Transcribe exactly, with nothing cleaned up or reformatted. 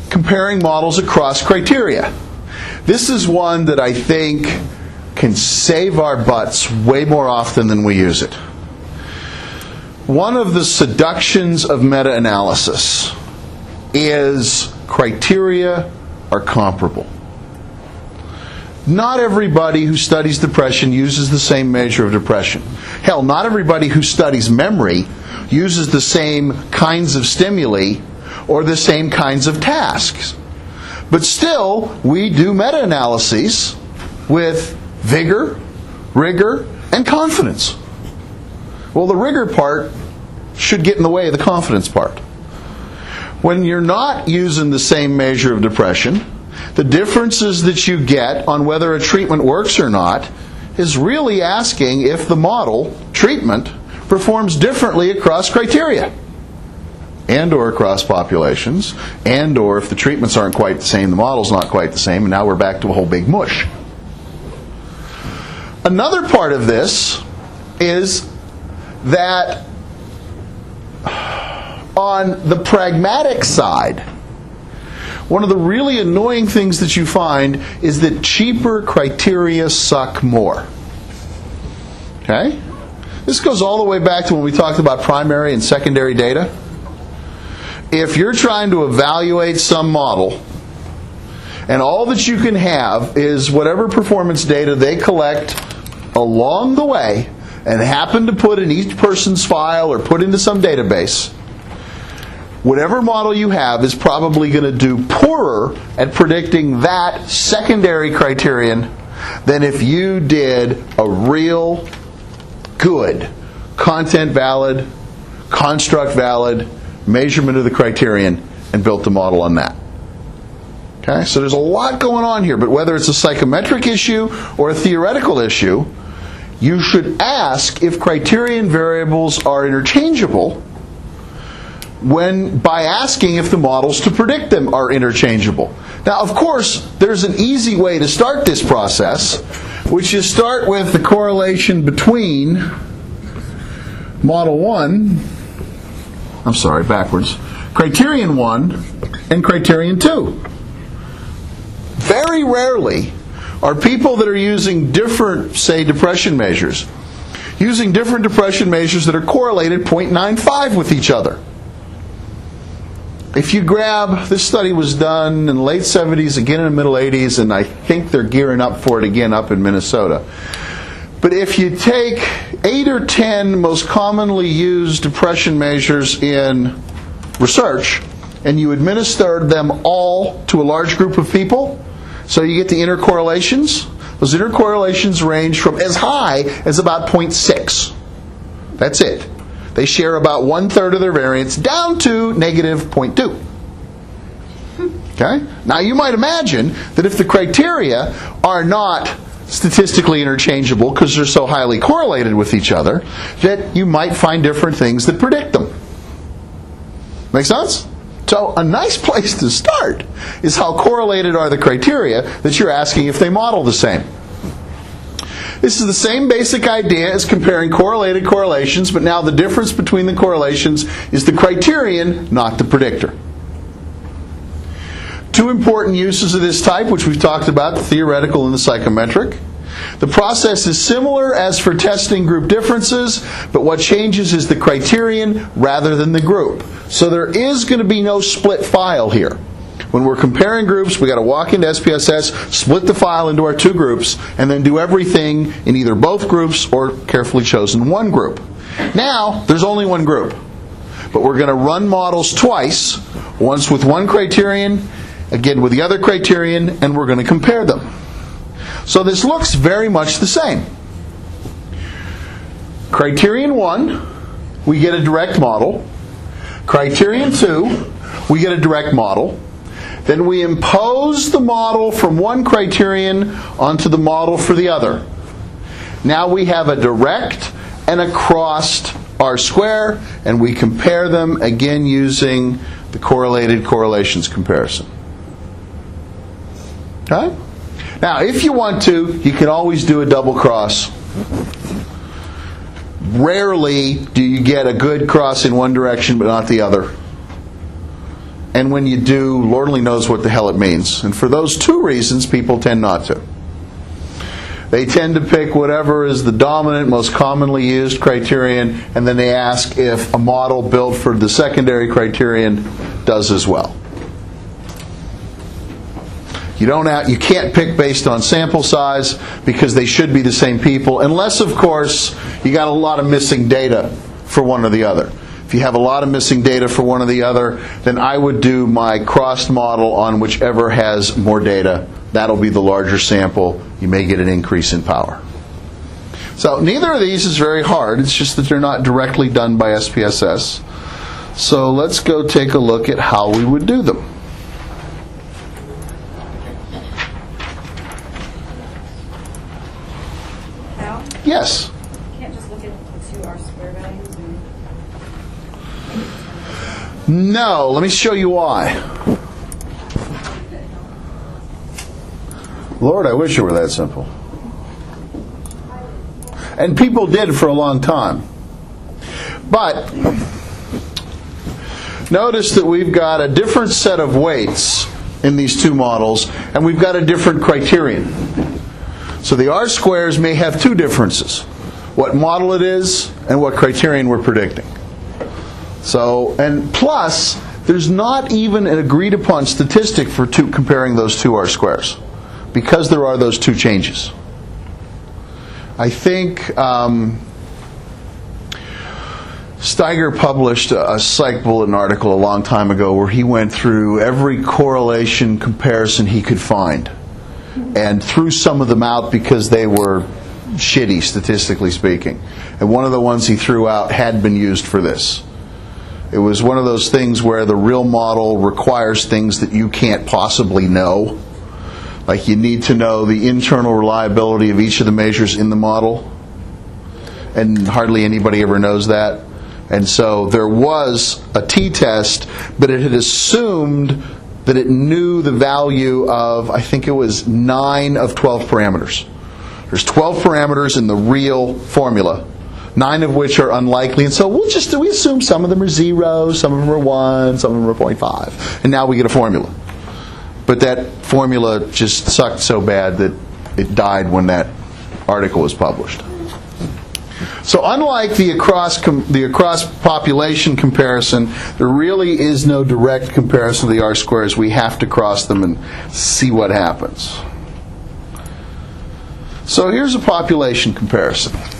comparing models across criteria. This is one that I think can save our butts way more often than we use it. One of the seductions of meta-analysis is criteria are comparable. Not everybody who studies depression uses the same measure of depression. Hell, not everybody who studies memory uses the same kinds of stimuli or the same kinds of tasks. But still, we do meta-analyses with vigor, rigor, and confidence. Well, the rigor part should get in the way of the confidence part. When you're not using the same measure of depression, the differences that you get on whether a treatment works or not is really asking if the model, treatment, performs differently across criteria, and or across populations, and or if the treatments aren't quite the same, the model's not quite the same, and now we're back to a whole big mush. Another part of this is that on the pragmatic side, one of the really annoying things that you find is that cheaper criteria suck more. Okay? This goes all the way back to when we talked about primary and secondary data. If you're trying to evaluate some model, and all that you can have is whatever performance data they collect along the way and happen to put in each person's file or put into some database, whatever model you have is probably going to do poorer at predicting that secondary criterion than if you did a real good content valid, construct valid measurement of the criterion and built the model on that. Okay, so there's a lot going on here, but whether it's a psychometric issue or a theoretical issue, you should ask if criterion variables are interchangeable when by asking if the models to predict them are interchangeable. Now, of course, there's an easy way to start this process, which is start with the correlation between model one, I'm sorry, backwards, criterion one and criterion two. Very rarely are people that are using different, say, depression measures, using different depression measures that are correlated zero point nine five with each other. If you grab, this study was done in the late seventies, again in the middle eighties, and I think they're gearing up for it again up in Minnesota. But if you take eight or ten most commonly used depression measures in research, and you administer them all to a large group of people, so you get the intercorrelations, those intercorrelations range from as high as about zero point six. That's it. They share about one-third of their variance down to negative zero point two. Okay? Now you might imagine that if the criteria are not statistically interchangeable because they're so highly correlated with each other, that you might find different things that predict them. Make sense? So a nice place to start is how correlated are the criteria that you're asking if they model the same. This is the same basic idea as comparing correlated correlations, but now the difference between the correlations is the criterion, not the predictor. Two important uses of this type, which we've talked about, the theoretical and the psychometric. The process is similar as for testing group differences, but what changes is the criterion rather than the group. So there is going to be no split file here. When we're comparing groups, we've got to walk into S P S S, split the file into our two groups, and then do everything in either both groups or carefully chosen one group. Now, there's only one group. But we're going to run models twice, once with one criterion, again with the other criterion, and we're going to compare them. So this looks very much the same. Criterion one, we get a direct model. Criterion two, we get a direct model. Then we impose the model from one criterion onto the model for the other. Now we have a direct and a crossed R-square, and we compare them again using the correlated correlations comparison. Okay? Now, if you want to, you can always do a double cross. Rarely do you get a good cross in one direction but not the other. And when you do, Lord only knows what the hell it means. And for those two reasons, people tend not to. They tend to pick whatever is the dominant, most commonly used criterion, and then they ask if a model built for the secondary criterion does as well. You don't have, you can't pick based on sample size because they should be the same people, unless, of course, you got a lot of missing data for one or the other. If you have a lot of missing data for one or the other, then I would do my crossed model on whichever has more data. That'll be the larger sample. You may get an increase in power. So neither of these is very hard. It's just that they're not directly done by S P S S. So let's go take a look at how we would do them. Al? Yes? You can't just look at the two R square values and... No. Let me show you why. Lord, I wish it were that simple. And people did for a long time. But notice that we've got a different set of weights in these two models, and we've got a different criterion. So the R-squares may have two differences: what model it is and what criterion we're predicting. So, and plus, there's not even an agreed upon statistic for two, comparing those two R-squares, because there are those two changes. I think um, Steiger published a, a Psych Bulletin article a long time ago where he went through every correlation comparison he could find and threw some of them out because they were shitty, statistically speaking. And one of the ones he threw out had been used for this. It was one of those things where the real model requires things that you can't possibly know. Like you need to know the internal reliability of each of the measures in the model. And hardly anybody ever knows that. And so there was a t-test, but it had assumed that it knew the value of, I think it was nine of twelve parameters. There's twelve parameters in the real formula, nine of which are unlikely. And so we'll just, we assume some of them are zero, some of them are one, some of them are zero point five. And now we get a formula. But that formula just sucked so bad that it died when that article was published. So unlike the across com- the across population comparison, there really is no direct comparison of the R-squares. We have to cross them and see what happens. So here's a population comparison.